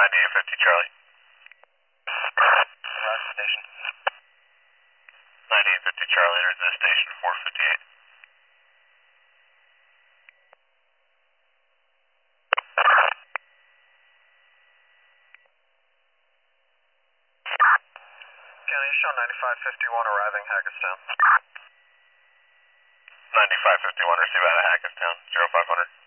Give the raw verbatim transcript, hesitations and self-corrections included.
ninety-eight fifty Charlie. Last station. ninety-eight fifty Charlie, enters the station four fifty-eight. County, show ninety-five fifty-one arriving Hackettstown. ninety-five fifty-one, receive out of Hackettstown, zero five hundred.